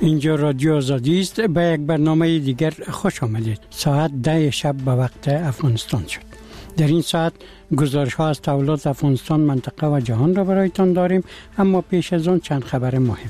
اینجا رادیو آزادی است. به یک برنامه دیگر خوش آمدید. ساعت 10 شب به وقت افغانستان شد. در این ساعت گزارش ها از تحولات افغانستان، منطقه و جهان را برایتان داریم، اما پیش از آن چند خبر مهم.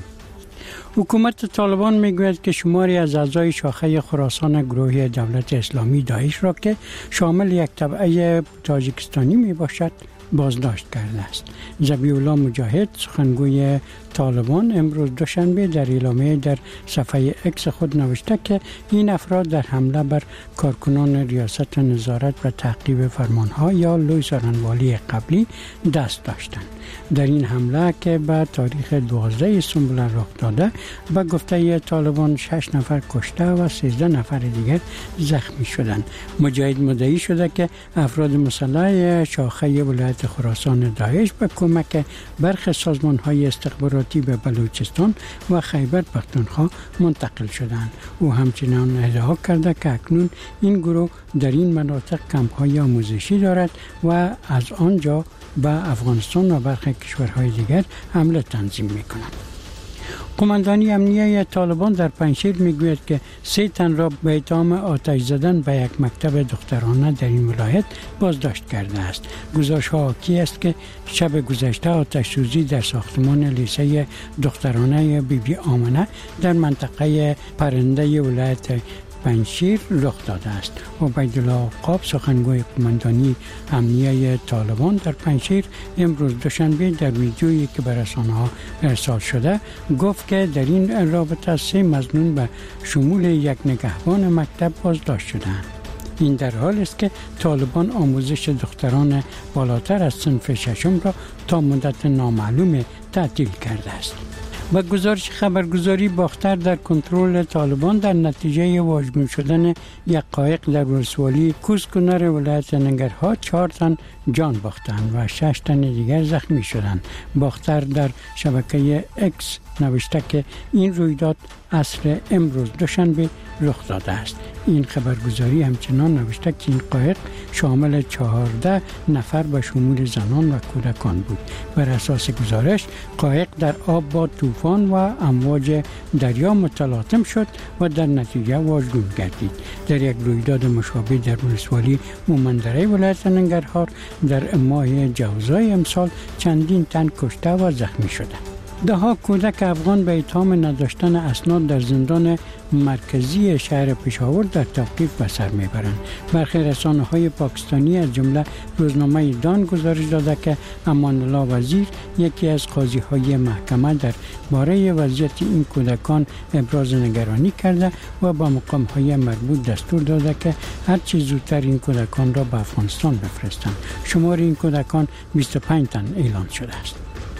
حکومت طالبان میگوید که شماری از اعضای شاخه خراسان گروه دولت اسلامی داعش را که شامل یک تبعه تاجیکستانی می باشد بازداشت کرده است. ذبیح الله مجاهد سخنگوی طالبان امروز دوشنبه در اعلامیه در صفحه اکس خود نوشته که این افراد در حمله بر کارکنان ریاست نظارت و تعقیب فرمانها یا لوی سارنوالی قبلی دست داشتند. در این حمله که به تاریخ 12 سنبل رخ داده به گفته طالبان 6 نفر کشته و 13 نفر دیگر زخمی شدند. مجاهد مدعی شده که افراد مسلح شاخه ولایت خراسان داعش به کمک برخی سازمان‌های استخباراتی به بلوچستان و خیبر پختونخوا منتقل شدند. او همچنین ادعا کرده که اکنون این گروه در این مناطق کمپ‌های آموزشی دارد و از آنجا به افغانستان و برخی کشورهای دیگر حمله تنظیم می‌کند. قماندانی امنیه طالبان در پنجشیر میگوید که 3 تن را به اتهام آتش زدن به یک مکتب دخترانه در این ولایت بازداشت کرده است. گزارش ها حاکی است که شب گذشته آتش سوزی در ساختمان لیسه دخترانه بیبی آمنه در منطقه پرنده ولایت پنجشیر رخ داده است. عبیدالله عقاب سخنگوی قماندانی امنیه طالبان در پنجشیر امروز دوشنبه در ویدیویی که به رسانه‌ها ارسال شده گفت که در این رابطه 3 مظنون به شمول یک نگهبان مکتب بازداشت شدند. این در حال است که طالبان آموزش دختران بالاتر از صنف 6 را تا مدت نامعلوم تعطیل کرده است. با گزارش خبرگزاری باختر در کنترل طالبان در نتیجه واژگون شدن یک قایق در ولسوالی کوزکنر ولایت ننگرهار 4 تن جان باختند و 6 تن دیگر زخمی شدند. باختر در شبکه اکس نوشته که این رویداد عصر امروز دوشنبه رخ داده است. این خبرگزاری همچنان نوشته که این قایق شامل 14 نفر به شمول زنان و کودکان بود. بر اساس گزارش قایق در آب با طوفان و امواج دریا متلاطم شد و در نتیجه واژگون گردید. در یک رویداد مشابه در ولسوالی مومندره ولایت ننگرهار در ماه جوزای امسال چندین تن کشته و زخمی شدند. ده‌ها کودک افغان به اتهام نداشتن اسناد در زندان مرکزی شهر پشاور در توقیف به سر میبرند. برخی رسانه‌های پاکستانی از جمله روزنامه دان گزارش داده که امان الله وزیر یکی از قاضی‌های محکمه در باره وضعیت این کودکان ابراز نگرانی کرده و با مقام‌های مربوط دستور داده که هر چه زودتر این کودکان را به افغانستان بفرستند. شمار این کودکان 25 تن اعلام شده است.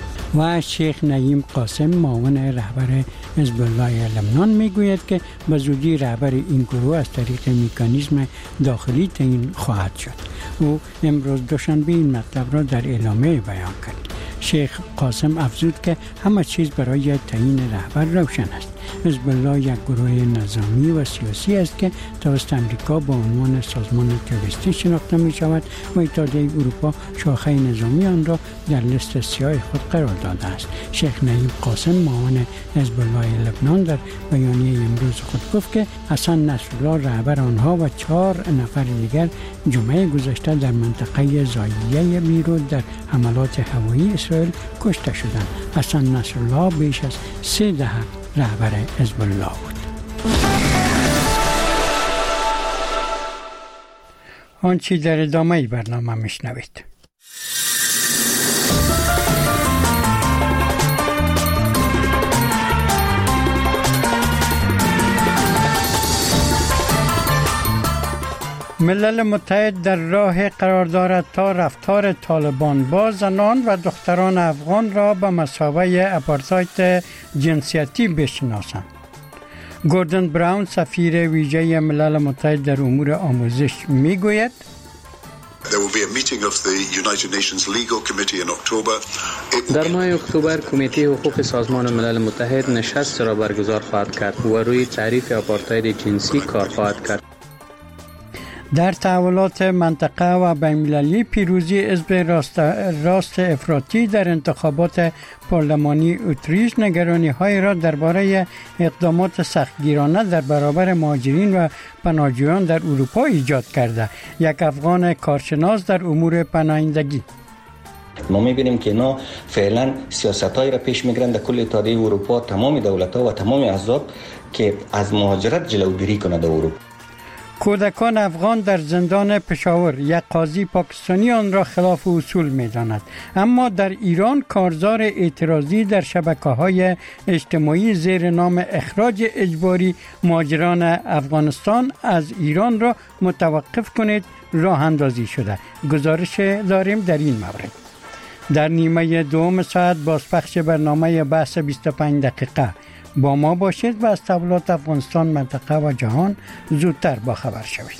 و شیخ نعیم قاسم معاون رهبر حزب الله لبنان میگوید که به زودی رهبر این گروه از طریق مکانیزم داخلی تعیین خواهد شد. او امروز دوشنبه این مطلب را در اعلامیه بیان کرد. شیخ قاسم افزود که همه چیز برای تعیین رهبر روشن است. حزب الله یک گروه نظامی و سیاسی است که توسط امریکا با عنوان سازمان تروریستی شناخته می شود و اتحادیه اروپا شاخه نظامی آن را در لیست سیاه خود قرار داده است. شیخ نعیم قاسم معاون حزب الله لبنان در بیانیه امروز خود گفت که حسن نصرالله رهبر آنها و 4 نفر دیگر جمعه گذشته در منطقه زاییه بیروت در حملات هوایی اسرائیل کشته شدند. حسن نصرالله بیش از 3 دهه رهبر حزب الله بود. آنچه در ادامه برنامه میشنوید. ملل متحد در راه قرار دارد تا رفتار طالبان با زنان و دختران افغان را به مثابه آپارتاید جنسیتی بشناسند. گوردن براون سفیر ویژه ملل متحد در امور آموزش میگوید در ماه اکتبر کمیته حقوق سازمان ملل متحد نشست را برگزار خواهد کرد و روی تعریف آپارتاید جنسی کار خواهد کرد. در تحولات منطقه و بین‌المللی پیروزی حزب راست افراطی در انتخابات پارلمانی اتریش نگرانی‌های را درباره اقدامات سختگیرانه در برابر مهاجرین و پناهجویان در اروپا ایجاد کرده. یک افغان کارشناس در امور پناهندگی: ما می‌بینیم که اینا فعلا سیاست‌هایی را پیش می‌گیرند در کل اتحادیه اروپا، تمام دولت‌ها و تمام احزاب که از مهاجرت جلوگیری کنند در اروپا. کودکان افغان در زندان پشاور، یک قاضی پاکستانی آن را خلاف اصول می‌داند. اما در ایران کارزار اعتراضی در شبکه‌های اجتماعی زیر نام اخراج اجباری مهاجران افغانستان از ایران را متوقف کنید راه اندازی شده. گزارش داریم در این مورد. در نیمه دوم ساعت بازپخش برنامه بحث 25 دقیقه با ما باشید و از تحولات افغانستان، منطقه و جهان زودتر باخبر شوید.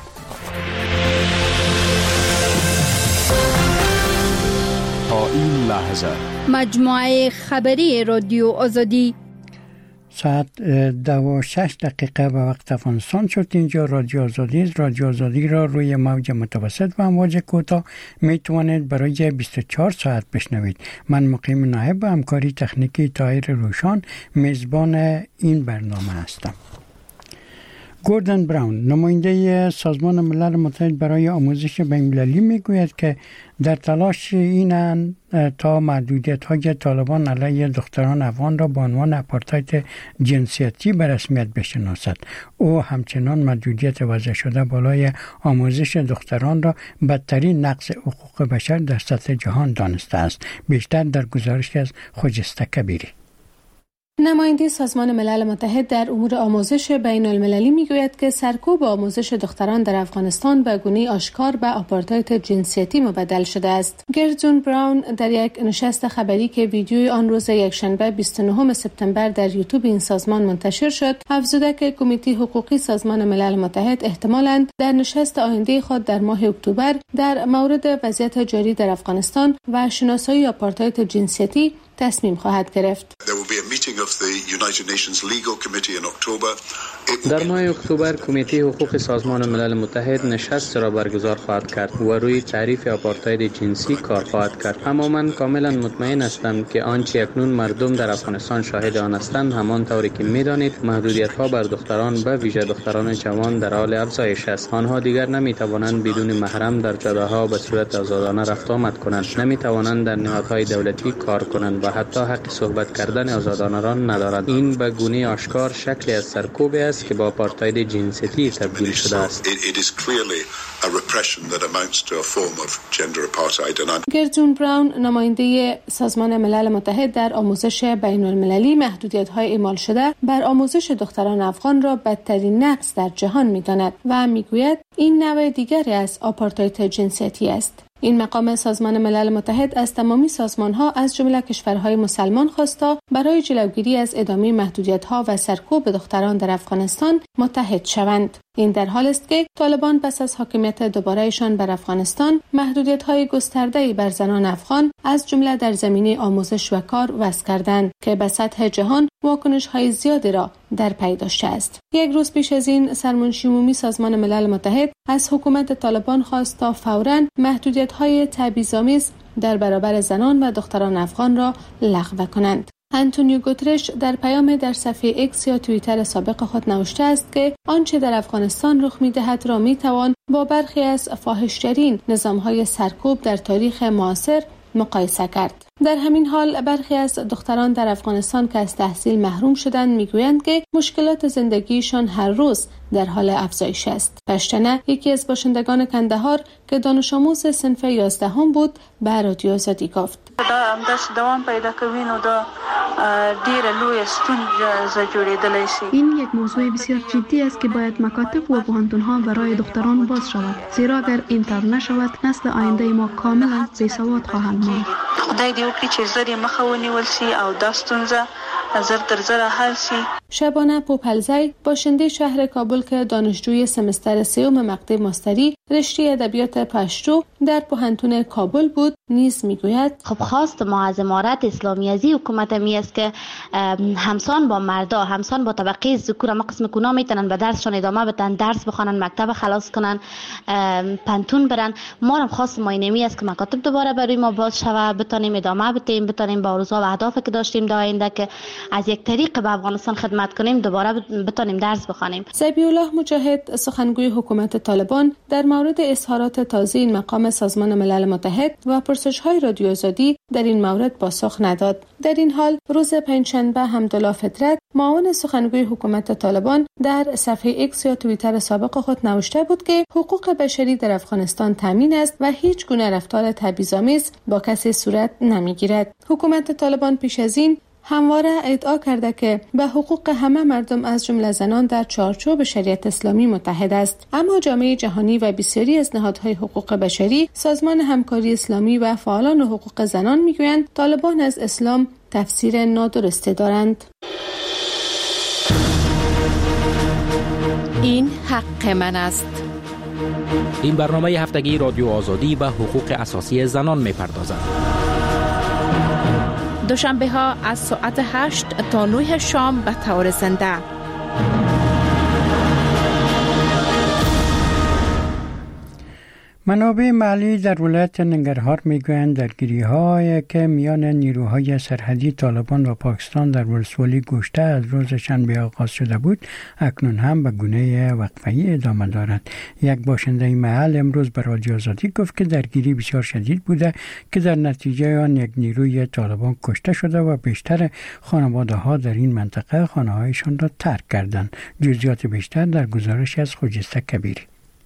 تا این لحظه مجموعه خبری رادیو آزادی ساعت 2:06 دقیقه به وقت افغانستان شد. اینجا رادیو آزادی است. رادیو آزادی را روی موج متوسط و امواج کوتاه می توانید برای 24 ساعت بشنوید. من مقیم نایب و همکاری تکنیکی طاهر روشان میزبان این برنامه هستم. گوردن براون، نماینده سازمان ملل متحد برای آموزش بین‌المللی، میگوید که در تلاش اینند تا محدودیت‌های طالبان علیه دختران افغان را به عنوان آپارتاید جنسیتی به رسمیت بشناسد. او همچنان محدودیت وضع شده بالای آموزش دختران را بدترین نقض حقوق بشر در سطح جهان دانسته است. بیشتر در گزارش از خجسته کبیری. نماینده سازمان ملل متحد در امور آموزش بین المللی میگوید که سرکوب آموزش دختران در افغانستان به گونه‌ای آشکار به آپارتاید جنسیتی مبدل شده است. گردون براون در یک نشست خبری که ویدیوی آن روز یکشنبه 29 سپتامبر در یوتیوب این سازمان منتشر شد، افزوده که کمیته حقوقی سازمان ملل متحد احتمالاً در نشست آینده خود در ماه اکتبر در مورد وضعیت جاری در افغانستان و شناسایی آپارتاید جنسیتی تصمیم خواهد گرفت. در ماه اکتبر کمیته حقوق سازمان ملل متحد نشست را برگزار خواهد کرد و روی تعریف آپارتاید جنسی کار خواهد کرد. اما من کاملا مطمئن هستم که آنچه اکنون مردم در افغانستان شاهد آن هستند همان طوری که می‌دانید محدودیت‌ها بر دختران به ویژه دختران جوان در حال افزایش است. آنها دیگر نمی‌توانند بدون محرم در جاده‌ها به صورت آزادانه رفت آمد کنند، نمی‌توانند در نهادهای دولتی کار کنند و حتی حق صحبت کردن آزادانه را ندارند. این به گونه آشکار شکلی از سرکوب است که با آپارتاید جنسیتی تبدیل شده است. گردون براون، نماینده سازمان ملل متحد در آموزش بین المللی، محدودیت‌های اعمال شده بر آموزش دختران افغان را بدترین نقض در جهان می‌داند و می‌گوید این نوع دیگری از آپارتاید جنسیتی است. این مقام سازمان ملل متحد از تمامی سازمان‌ها از جمله کشورهای مسلمان خواستا برای جلوگیری از ادامه محدودیت‌ها و سرکوب دختران در افغانستان متحد شوند. این در حال است که طالبان پس از حاکمیت دوباره‌شان بر افغانستان محدودیت‌های گسترده‌ای بر زنان افغان از جمله در زمینه آموزش و کار وضع کردند که به سطح جهان واکنش‌های زیادی را در پی داشته است. یک روز پیش از این سرمنشی عمومی سازمان ملل متحد از حکومت طالبان خواست تا فوراً محدودیت‌های تبعیض‌آمیز در برابر زنان و دختران افغان را لغو کنند. آنتونیو گوترش در پیام در صفحه ایکس یا توییتر سابق خود نوشته است که آنچه در افغانستان رخ می‌دهد را می‌توان با برخی از فاحش‌ترین نظام‌های سرکوب در تاریخ معاصر مقایسه کرد. در همین حال برخی از دختران در افغانستان که از تحصیل محروم شدند میگویند که مشکلات زندگیشان هر روز در حال افزایش است. پشتنه، یکی از باشندگان کندهار که دانش آموز صنف 11 بود، به رادیو آزادی گفت: دوام پیدا کوي نو دا ډیره لویه ستونزه جوړېدلی شي. این یک موضوع بسیار جدی است که باید مکاتب و پوهنتون‌ها برای دختران باز شود، زیرا اگر این طور نشود نسل آینده ما کاملا بی‌سواد خواهند ماند. خدای دې وکړي چې زر یې مخه ونیول شي او دا ستونزه زر تر زره حل شي. شبانه پوپلزی باشنده شهر کابل که دانشجوی سمستر سوم مقطع ماستری رشته ادبیات پشتو در پوهنتون کابل بود نیز میگوید خب خواست ما از امارت اسلامی از حکومت می است که همسان با مردا، همسان با طبقه ذکور ما قسم کونا میتونن به درسشون ادامه بدن، درس بخونن، مکتب خلاص کنن، پنتون برن. ما هم خواست ما اینمی است که مکاتب دوباره برای ما باز شوه، بتونیم ادامه بدیم، بتونیم با آرزوها و اهدافی که داشتیم در آینده که از یک طریق به افغانستان خدمت کنیم دوباره بتونیم درس بخونیم. ذبیح الله مجاهد سخنگوی حکومت طالبان در مورد اظهارات تازه این مقام سازمان ملل متحد و پرسش‌های رادیو آزادی در این مورد پاسخ نداد. در این حال روز پنجشنبه حمدالله فطرت معاون سخنگوی حکومت طالبان در صفحه ایکس یا توییتر سابق خود نوشته بود که حقوق بشری در افغانستان تامین است و هیچ گونه رفتار تبعیض‌آمیز با کسی صورت نمیگیرد. حکومت طالبان پیش از این همواره ادعا کرده که به حقوق همه مردم از جمله زنان در چارچوب شریعت اسلامی متحد است، اما جامعه جهانی و بسیاری از نهادهای حقوق بشری، سازمان همکاری اسلامی و فعالان حقوق زنان میگویند طالبان از اسلام تفسیر نادرستی دارند. این حق من است. این برنامه هفتگی رادیو آزادی به حقوق اساسی زنان می‌پردازد. دوشنبه ها از ساعت 8 تا 9 شام به طور زنده. منابع محلی در ولایت ننگرهار میگویند درگیری‌هایی که میان نیروهای سرحدی طالبان و پاکستان در ولسوالی گوشته از روز شنبه آغاز شده بود اکنون هم به گونه وقفه‌ای ادامه دارد. یک باشنده محل امروز به رادیو آزادی گفت که درگیری بسیار شدید بوده که در نتیجه آن یک نیروی طالبان کشته شده و بیشتر خانواده‌ها در این منطقه خانه‌هایشان را ترک کردند. جزئیات بیشتر در گزارش از خجسته کبیری.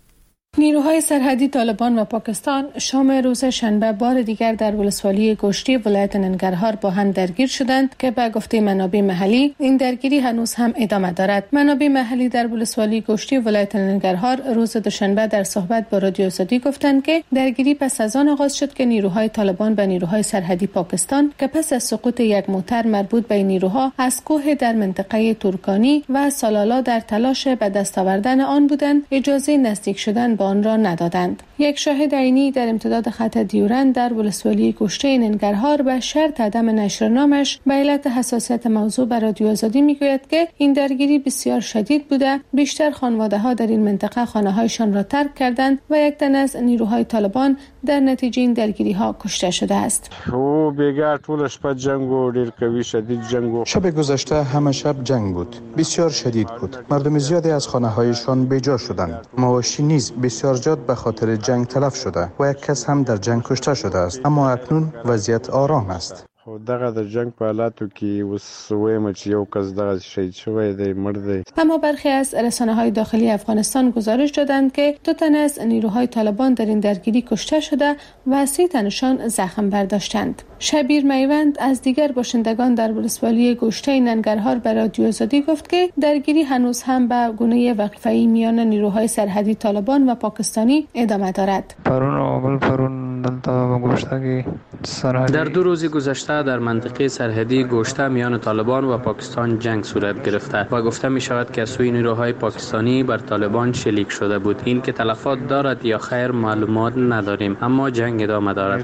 نیروهای سرحدی طالبان و پاکستان شام روز شنبه بار دیگر در ولسوالی گشتی ولایت ننگرهار با هم درگیر شدند که به گفته منابع محلی این درگیری هنوز هم ادامه دارد. منابع محلی در ولسوالی گشتی ولایت ننگرهار روز دوشنبه در صحبت با رادیو آزادی گفتند که درگیری پس از آن آغاز شد که نیروهای طالبان و نیروهای سرحدی پاکستان که پس از سقوط یک موتر مربوط به نیروها از کوه در منطقه ترکانی و سالالا در تلاش به دست آوردن آن بودند اجازه نزدیک شدن با آن را ندادند. یک شاهد عینی در امتداد خط دیورند در ولسوالی گشته ننگرهار به شرط عدم نشر نامش به علت حساسیت موضوع به رادیو آزادی میگوید که این درگیری بسیار شدید بوده. بیشتر خانواده‌ها در این منطقه خانه‌هایشان را ترک کردند و یک تن از نیروهای طالبان در نتیجه این درگیری‌ها کشته شده است. او بیگار طول شب جنگ و ډیر قوی شدید جنگ. شب گذشته همه شب جنگ بود. بسیار شدید بود. مردم زیادی از خانه‌هایشان بیجا شدند. مواشی نیز بسیار جاد به خاطر جنگ تلف شده و یک کس هم در جنگ کشته شده است، اما اکنون وضعیت آرام است. دغه د جنگ په حالاتو کې اوس وایم چې یو کس دغه شهید شوی دی، مړ دی. اما برخی از رسانه‌های داخلی افغانستان گزارش دادند که 2 تن از نیروهای طالبان در این درگیری کشته شده و 3 تنشان زخم برداشتند. شبیر میوند از دیگر باشندگان در ولسوالی گشته ننگرهار به رادیو آزادی گفت که درگیری هنوز هم به گونه وقفه‌ای میان نیروهای سرحدی طالبان و پاکستانی ادامه دارد. در 2 روز گذشته در منطقه سرحدی گشته میان طالبان و پاکستان جنگ صورت گرفته و گفته می شود که از سوی نیروهای پاکستانی بر طالبان شلیک شده بود. این که تلفات دارد یا خیر معلومات نداریم، اما جنگ ادامه دارد.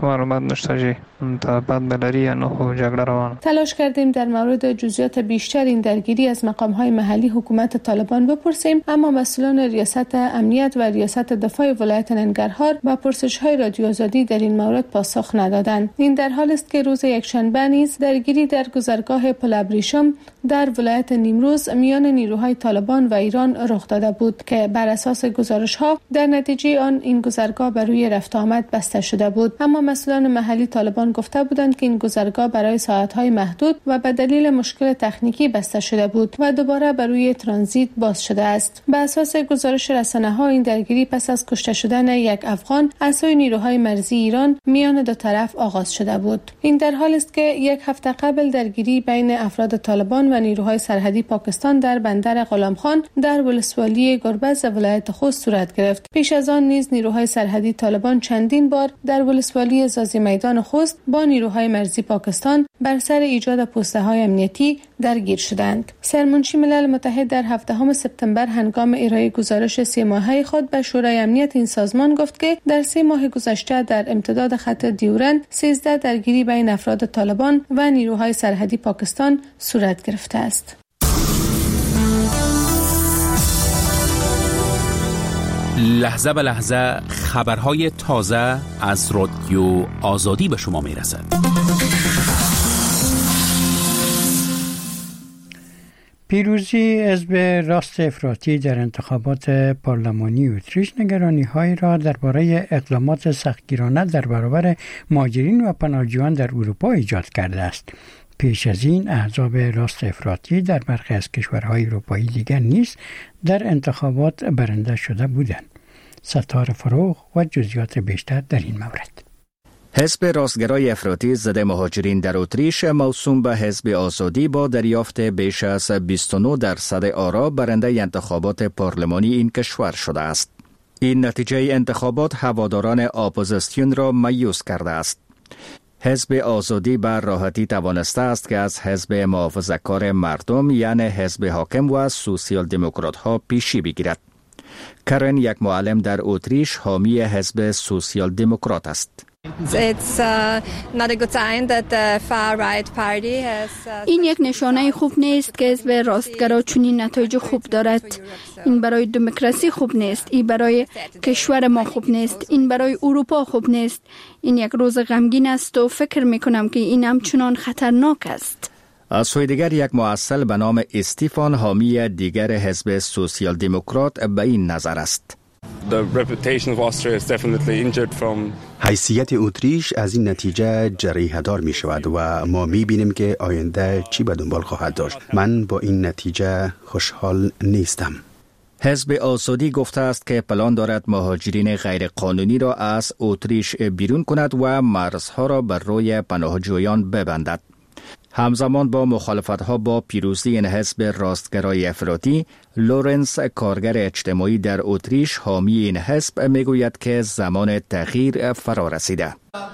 تلاش کردیم در مورد جزئیات بیشتر این درگیری از مقام‌های محلی حکومت طالبان بپرسیم، اما مسئولان ریاست امنیت و ریاست دفاع ولایت ننگرهار با پرسش‌های رادیو آزادی در این مورد پاسخ ندادند. این در حالی است که روز یکشنبه نیز درگیری در گذرگاه پل ابریشم در ولایت نیمروز میان نیروهای طالبان و ایران رخ داده بود که بر اساس گزارش‌ها در نتیجه آن این گذرگاه بر روی رفت آمد بسته شده بود، اما مسئولان محلی طالبان گفته بودند که این گذرگاه برای ساعت‌های محدود و به دلیل مشکل تکنیکی بسته شده بود و دوباره بر روی ترانزیت باز شده است. به اساس گزارش رسانه‌ها این درگیری پس از کشته شدن یک افغان از سوی نیروهای مرزی ایران میان 2 طرف آغاز شده بود. این در حالی است که 1 هفته قبل درگیری بین افراد طالبان و نیروهای سرحدی پاکستان در بندر غلامخان در ولسوالی گربز ولایت خوست صورت گرفت. پیش از آن نیز نیروهای سرحدی طالبان چندین بار در ولسوالی زازی میدان خوست با نیروهای مرزی پاکستان بر سر ایجاد پست‌های امنیتی درگیر شدند. سرمنشی ملل متحد در 7 سپتامبر هنگام ارائه گزارش 3 ماهه خود به شورای امنیت این سازمان گفت که در 3 ماه گذشته در امتداد خط دیورند 13 درگیری بین افراد طالبان و نیروهای سرحدی پاکستان صورت گرفته است. لحظه به لحظه خبرهای تازه از رادیو آزادی به شما میرسد. پیروزی حزب راست افراطی در انتخابات پارلمانی اتریش نگرانی‌هایی را درباره اقدامات سختگیرانه در برابر مهاجرین و پناهجویان در اروپا ایجاد کرده است. پیش از این احزاب راست افراطی در برخی از کشورهای اروپایی دیگر نیز در انتخابات برنده شده بودند. ستار فروغ و جزئیات بیشتر در این مورد. حزب راستگرای افراطی ضد مهاجرین در اتریش موسوم به حزب آزادی با دریافت بیش از 29% آرا برنده انتخابات پارلمانی این کشور شده است. این نتیجه انتخابات هواداران اپوزیسیون را مایوس کرده است. حزب آزادی بر راحتی توانسته است که از حزب محافظه‌کار مردم یعنی حزب حاکم و سوسیال دموکرات ها پیشی بگیرد. کرن یک معلم در اتریش حامی حزب سوسیال دموکرات است. این یک نشانه خوب نیست که حزب راستگرا چنین نتایج خوب دارد. این برای دموکراسی خوب نیست، این برای کشور ما خوب نیست، این برای اروپا خوب نیست. این یک روز غمگین است و فکر میکنم که این همچنان خطرناک است. از سوی دیگر یک مؤصل به نام استیفان حامی دیگر حزب سوسیال دموکرات به این نظر است. حیثیت اتریش از این نتیجه جریحه دار می شود و ما می بینیم که آینده چی به دنبال خواهد داشت. من با این نتیجه خوشحال نیستم. حزب آزادی گفته است که پلان دارد مهاجرین غیر قانونی را از اتریش بیرون کند و مرزها را بر روی پناهجویان ببندد. همزمان با مخالفت‌ها با پیروزی این حزب راستگرای افراطی، لورنس کارگر اجتماعی در اتریش حامی این حزب میگوید که زمان تغییر فرا رسیده.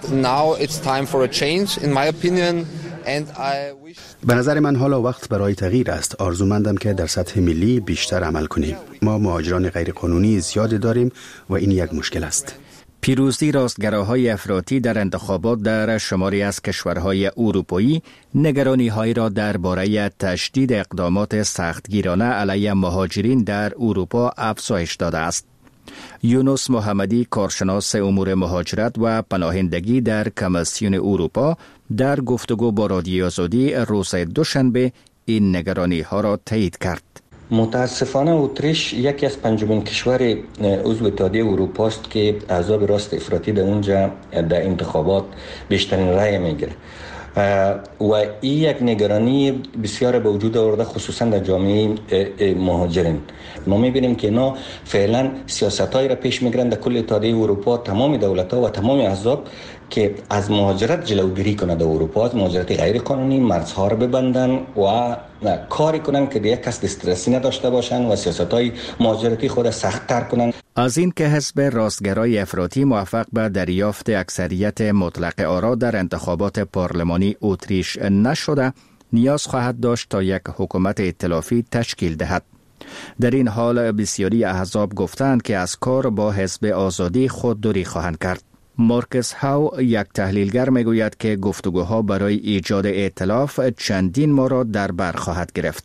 به نظر من حالا وقت برای تغییر است. آرزومندم که در سطح ملی بیشتر عمل کنیم. ما مهاجران غیر قانونی زیاد داریم و این یک مشکل است. پیروزی راستگراهای افراطی در انتخابات در شماری از کشورهای اروپایی نگرانی‌هایی را درباره تشدید اقدامات سختگیرانه علیه مهاجرین در اروپا افزایش داده است. یونس محمدی کارشناس امور مهاجرت و پناهندگی در کمیسیون اروپا در گفتگو با رادیو آزادی روز دوشنبه این نگرانی‌ها را تایید کرد. متاسفانه اتریش یکی از 5 کشور عضو اتحادیه اروپا است که احزاب راست افراطی در اونجا در انتخابات بیشترین رأی میگیره و این یک نگرانی بسیار به وجود آورده خصوصا در جامعه مهاجرین. ما میبینیم که اینا فعلا سیاستایی را پیش میگیرند در کل اتحادیه اروپا، تمام دولت‌ها و تمام احزاب که از مهاجرت جلوگیری کنند در اروپا، از مهاجرت غیر قانونی مرزها را ببندن و کاری کنند که دیگه کس دسترسی نداشته باشند و سیاست‌های مهاجرتی خود سخت‌تر کنند. از این که حزب راستگرای افراطی موفق به دریافت اکثریت مطلق آرا در انتخابات پارلمانی اتریش نشده، نیاز خواهد داشت تا یک حکومت ائتلافی تشکیل دهد. در این حال بسیاری احزاب گفتند که از کار با حزب آزادی خودداری خواهند کرد. مارکس هاو یک تحلیلگر میگوید که گفتگوها برای ایجاد ائتلاف چندین ماه را در بر خواهد گرفت.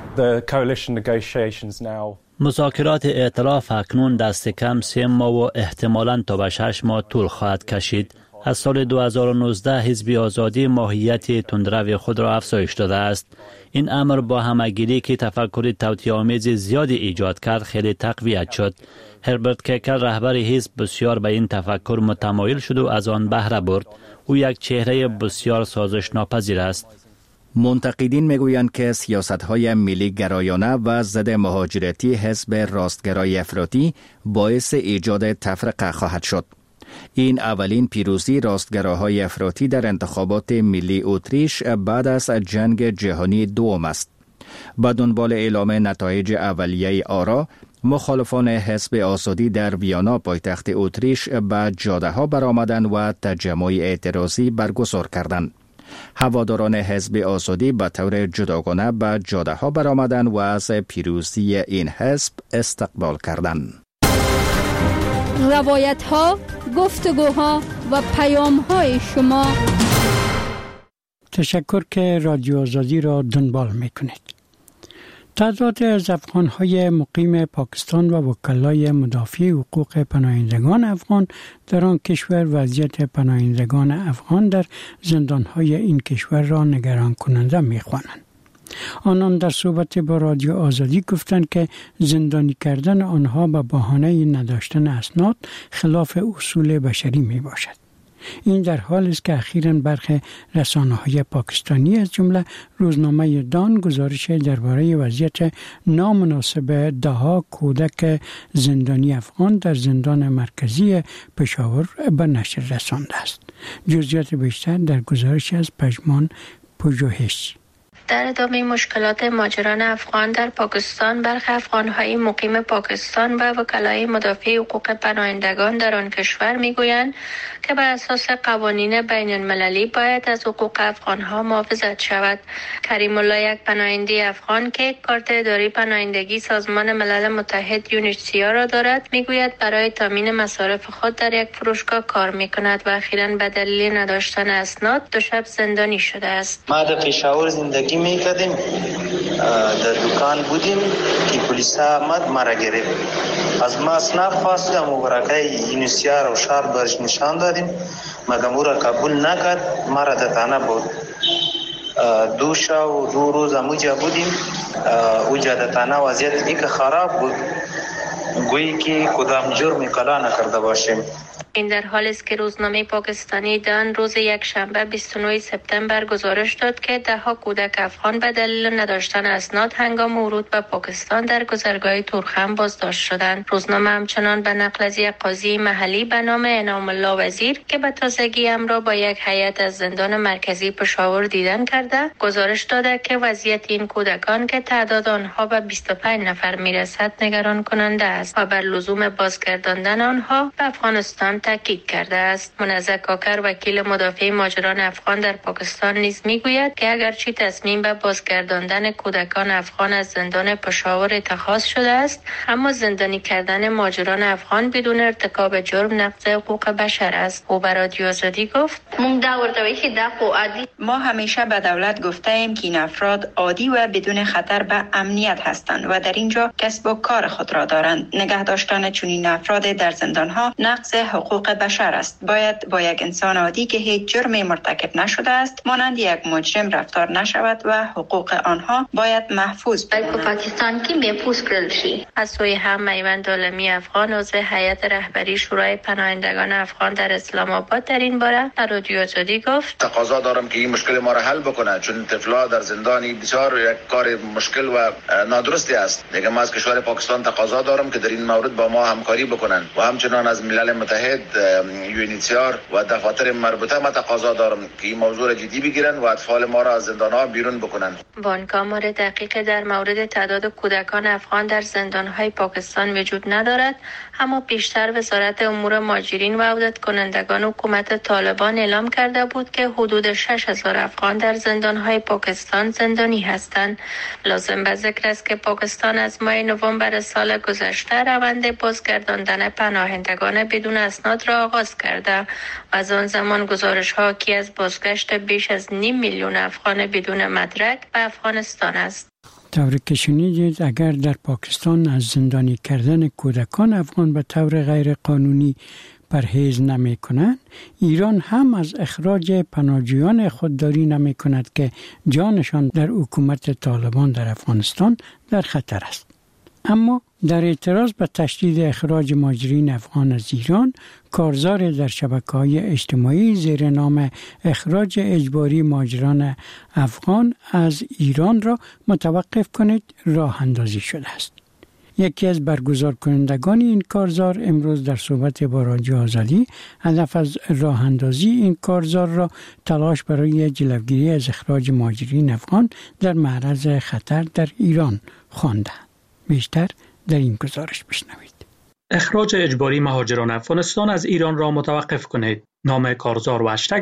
مذاکرات ائتلاف اکنون دست کم 3 ماه و احتمالاً تا به 6 ماه طول خواهد کشید. از سال 2019 حزب آزادی ماهیت تندرو خود را افزایش داده است. این امر با همگیری که تفکر توطئه‌آمیز زیادی ایجاد کرد خیلی تقویت شد. هربرت کیکل رهبر حزب بسیار به این تفکر متمایل شد و از آن بهره برد. او یک چهره بسیار سازش ناپذیر است. منتقدین میگویند که سیاست‌های ملی گرایانه و ضد مهاجرتی حزب راستگرای افراطی باعث ایجاد تفرقه خواهد شد. این اولین پیروزی راستگراهای افراطی در انتخابات ملی اتریش بعد از جنگ جهانی دوم است. با دنبال اعلام نتایج اولیه آرا، مخالفان حزب آزادی در ویانا پایتخت اتریش به جاده‌ها برآمدند و تجمع اعتراضی برگزار کردند. هواداران حزب آزادی به طور جداگانه به جاده ها برآمدند و از پیروزی این حزب استقبال کردند. روایت ها، گفتگوها و پیام های شما. تشکر که رادیو آزادی را دنبال میکنید. تعداد از افغان‌های مقیم پاکستان و وکلای مدافع حقوق پناهندگان افغان در آن کشور وضعیت پناهندگان افغان در زندان‌های این کشور را نگران کننده می‌خوانند. آنان در صحبت با رادیو آزادی گفتند که زندانی کردن آنها به بهانه نداشتن اسناد خلاف اصول بشری میباشد. این در حالی است که اخیراً برخی رسانه‌های پاکستانی از جمله روزنامه دان گزارش درباره وضعیت نامناسب ده‌ها کودک زندانی افغان در زندان مرکزی پشاور به نشر رسانده است. جزئیات بیشتر در گزارش از پژمان پژوهش. در ادامه مشکلات مهاجران افغان در پاکستان، برخی افغان‌های مقیم پاکستان و وکلای مدافع حقوق پناهندگان در آن کشور می‌گویند که بر اساس قوانین بین‌المللی باید از حقوق افغان‌ها محافظت شود. کریم الله، یک پناهنده افغان که کارت اداری پناهندگی سازمان ملل متحد یونیسیا را دارد، می‌گوید برای تامین مصارف خود در یک فروشگاه کار می‌کند و اخیراً به دلیل نداشتن اسناد 2 شب زندانی شده است. ما در پشاور زندگی میکردیم، در دکان بودیم که پلیس آمد ما را گرفت. از ما اسناد خواست، مبارکه یونیسیا را شهر برش نشان دادیم، مگر او را قبول نکرد. ما را در تانه بود 2 شب و 2 روز اموجا بودیم. اوجا در تانه وضعیت دیگه خراب بود، گویی که کدام جرم کلا نکرده باشیم. این در حالی است که روزنامه پاکستانی دان روز یکشنبه 29 سپتامبر گزارش داد که 10 کودک افغان به دلیل نداشتن اسناد هنگام ورود به پاکستان در گذرگاه تورخم بازداشت شدند. روزنامه همچنان به نقل از یک قاضی محلی به نام انعام الله وزیر که به تازگی امر با یک هیئت از زندان مرکزی پشاور دیدن کرده، گزارش داده که وضعیت این کودکان که تعداد آنها به 25 نفر میرسد نگران کننده است و بر لزوم بازگرداندن آنها به افغانستان تاکید کرده است. منزه کاکر، وکیل مدافع مهاجران افغان در پاکستان، نیز میگوید که اگرچه تصمیم به بازگرداندن کودکان افغان از زندان پشاور اتخاذ شده است، اما زندانی کردن مهاجران افغان بدون ارتکاب جرم نقض حقوق بشر است. او به رادیو آزادی گفت: ما همیشه به دولت گفته ایم که این افراد عادی و بدون خطر به امنیت هستند و در اینجا کسب و کار خود را دارند. نگه داشتن چنین افراد در زندانها نقض حقوق بشر است. باید با یک انسان عادی که هیچ جرمی مرتکب نشده است مانند یک مجرم رفتار نشود و حقوق آنها باید محفوظ بماند. از سوی هم میوند عالمی افغان، عضو هیئت رهبری شورای پناهندگان افغان در اسلام آباد، در این باره در رادیو آزادی گفت: تقاضا دارم که این مشکل ما را حل بکنه، چون طفلا در زندانی بسیار یک کار مشکل و نادرستی است. دیگه ما از کشور پاکستان تقاضا دارم که در این مورد با ما همکاری بکنن و همچنان از ملل متحد، یونیسیار و دفاتر مربوطه ما تقاضا دارم که این موضوع را جدی بگیرن و اطفال ما را از زندان‌ها بیرون بکنن. آمار دقیق در مورد تعداد کودکان افغان در زندان‌های پاکستان وجود ندارد، اما پیشتر وزارت امور مهاجرین و عودت کنندگان حکومت طالبان اعلام کرده بود که حدود 6000 افغان در زندان‌های پاکستان زندانی هستند. لازم به ذکر است که پاکستان از ماه نوامبر سال گذشته روند بازگرداندن پناهندگان بدون اسناد را آغاز کرده و از آن زمان گزارش‌ها که از بازگشت بیش از 500,000 افغان بدون مدرک به افغانستان است. طوری که شنیدید، اگر در پاکستان از زندانی کردن کودکان افغان به طور غیر قانونی پرهیز نمی کنند، ایران هم از اخراج پناهجویان خودداری نمی کند که جانشان در حکومت طالبان در افغانستان در خطر است. اما در اعتراض به تشدید اخراج مهاجرین افغان از ایران، کارزار در شبکه‌های اجتماعی زیر نام اخراج اجباری مهاجران افغان از ایران را متوقف کنید راه اندازی شده است. یکی از برگزار کنندگان این کارزار امروز در صحبت با رادیو آزادی هدف از راه اندازی این کارزار را تلاش برای جلوگیری از اخراج مهاجرین افغان در معرض خطر در ایران خوانده. بیشتر در این گزارش بشنوید. اخراج اجباری مهاجران افغانستان از ایران را متوقف کنید. نام کارزار و هشتگ است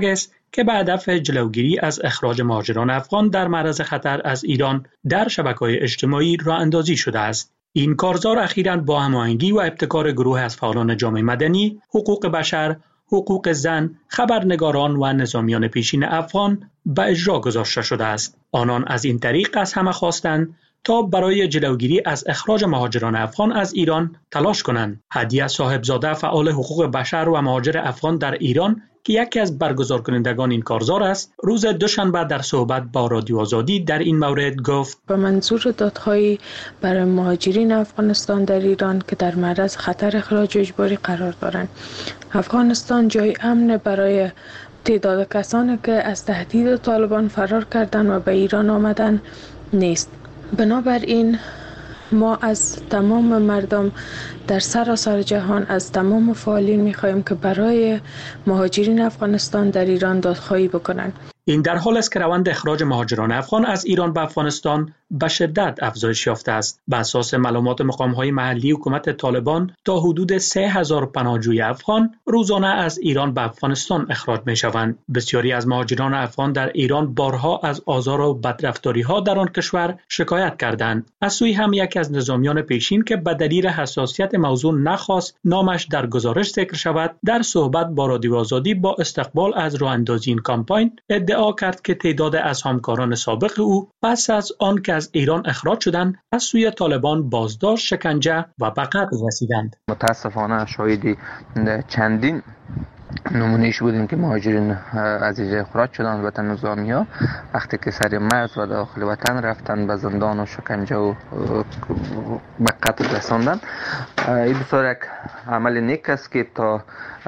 که به هدف جلوگیری از اخراج مهاجران افغان در معرض خطر از ایران در شبکه‌های اجتماعی راه اندازی شده است. این کارزار اخیراً با هماهنگی و ابتکار گروه از فعالان جامعه مدنی، حقوق بشر، حقوق زن، خبرنگاران و نظامیان پیشین افغان به اجرا گذاشته شده است. آنان از این طریق از همه خواستند تا برای جلوگیری از اخراج مهاجران افغان از ایران تلاش کنند. هدیه صاحبزاده فعال حقوق بشر و مهاجر افغان در ایران که یکی از برگزار کنندگان این کارزار است، روز دوشنبه در صحبت با رادیو آزادی در این مورد گفت: به منظور دادخواهی برای مهاجرین افغانستان در ایران که در معرض خطر اخراج اجباری قرار دارند. افغانستان جای امن برای تعداد کسانی که از تهدید طالبان فرار کردند و به ایران آمدند نیست. بنابراین ما از تمام مردم در سراسر جهان، از تمام فعالین می‌خواهیم که برای مهاجرین افغانستان در ایران دادخواهی بکنند. این در حال است که روند اخراج مهاجران افغان از ایران به افغانستان به شدت افزایش یافته است. به اساس معلومات مقام‌های محلی، حکومت طالبان تا حدود 3000 پناهجوی افغان روزانه از ایران به افغانستان اخراج می‌شوند. بسیاری از مهاجران افغان در ایران بارها از آزار و بدرفتاری‌ها در آن کشور شکایت کردند. از سوی هم یکی از نظامیان پیشین که به دلیل حساسیت موضوع نخواست نامش در گزارش ذکر شود، در صحبت با رادیو آزادی با استقبال از راه‌اندازی این کمپاین ادعا کرد که تعداد از همکاران سابق او پس از آن که از ایران اخراج شدند از سوی طالبان بازداشت، شکنجه و به قتل رسیدند. متاسفانه شاهد چندین نمونهش بودیم که مهاجرین از اینجا اخراج شدند وطن نظامی‌ها وقتی که سر مرز و داخل وطن رفتن به زندان و شکنجه و به قتل رساندن. این بسیار یک عمل نیک است که تا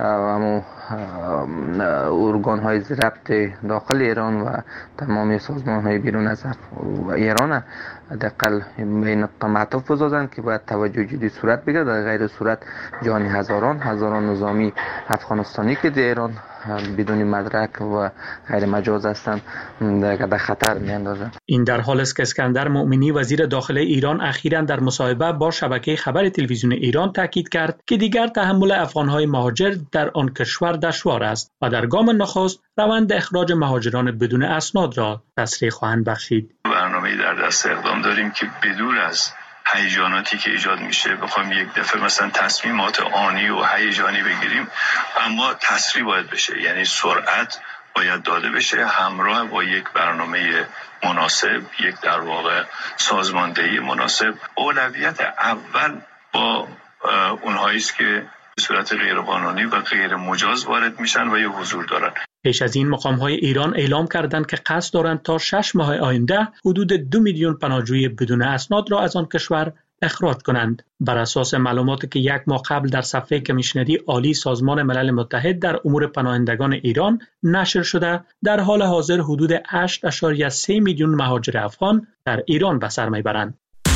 ارگان‌های ضبط داخل ایران و تمامی سازمان‌های بیرون از ایران حداقل بین معطوف بزنند که باید توجه جدی صورت بگیرد. در غیر صورت جان هزاران نظامی افغانستانی که در ایران بدون مدرک و غیر مجاز هستند در خطر می‌اندازند. این در حال است که اسکندر مومنی وزیر داخله ایران اخیراً در مصاحبه با شبکه خبر تلویزیون ایران تاکید کرد که دیگر تحمل افغان‌های مهاجر در آن کشور دشوار است و در گام نخست روند اخراج مهاجران بدون اسناد را تسریع خواهند بخشید. برنامه‌ای در دست اقدام داریم که بدون از هیجاناتی که ایجاد میشه بخوایم یک دفعه مثلا تصمیمات آنی و هیجانی بگیریم، اما تسریع باید بشه، یعنی سرعت باید داده بشه همراه با یک برنامه مناسب، یک در واقع سازماندهی مناسب. اولویت اول با اونهایی است که به صورت غیرقانونی و غیر مجاز وارد میشن و یا حضور دارن. پیش از این مقام‌های ایران اعلام کردند که قصد دارند تا 6 ماه آینده حدود 2 میلیون پناهجوی بدون اسناد را از آن کشور اخراج کنند. بر اساس معلوماتی که 1 ماه قبل در صفحه کمیشنری عالی سازمان ملل متحد در امور پناهندگان ایران نشر شده، در حال حاضر حدود 8.3 میلیون مهاجر افغان در ایران به سر میبرند.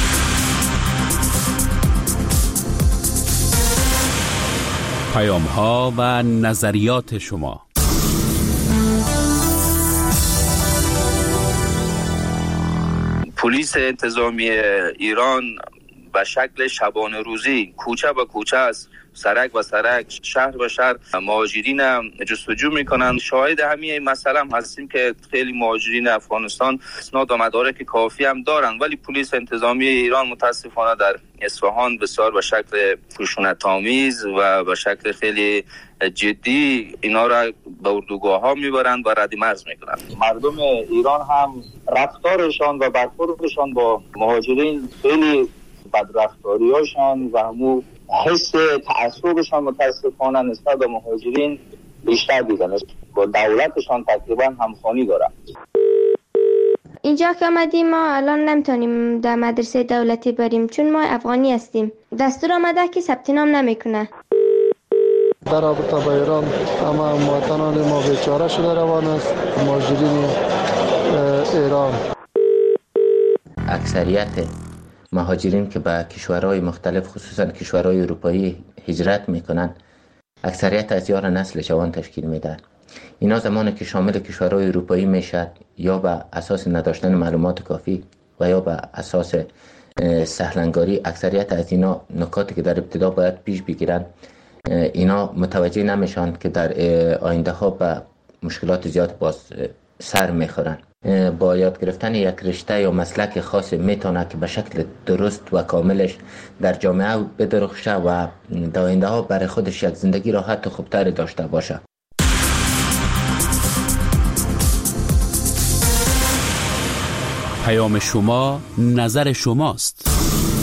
پیام‌ها و نظریات شما. پلیس انتظامی ایران به شکل شبانه روزی کوچه به کوچه است، سرک به سرک، شهر به شهر مهاجرین جستجو میکنند. شاهد همین مسئله هم هستیم که خیلی مهاجرین افغانستان اسناد و مدارک کافی هم دارند، ولی پلیس انتظامی ایران متاسفانه در اصفهان بسیار به شکل خشونت‌آمیز و به شکل خیلی جدی اینا را به اردوگاه‌ها میبرند و ردیمرز میکنند. مردم ایران هم رفتارشان و برخوردشان با مهاجرین خیلی بدرفتاریاشان و همون حس تعصبشان متاسفانه نسبت به مهاجرین بیشتر دیدن، با دولتشان تقریبا همخوانی دارن. اینجا که آمدیم ما الان نمیتونیم در مدرسه دولتی بریم چون ما افغانی هستیم. دستور آمده که ثبت نام نمیکنه. در رابطه با ایران همه مواطنان ما بیچاره شده روان است. مهاجرین ایران اکثریت مهاجرین که به کشورهای مختلف خصوصا کشورهای اروپایی هجرت میکنن اکثریت از یار نسل جوان تشکیل میدن. اینا زمانی که شامل کشورهای اروپایی میشد یا به اساس نداشتن معلومات کافی و یا به اساس سهلنگاری، اکثریت از اینا نکاتی که در ابتدا باید پیش بگیرن اینا متوجه نمیشن که در آینده ها به مشکلات زیاد باز سر میخورن. با یاد گرفتن یک رشته یا مسلک خاص میتونه که به شکل درست و کاملش در جامعه بدرخشه و در آینده ها برای خودش یک زندگی راحت و خوبتری داشته باشه. پیام شما، نظر شماست.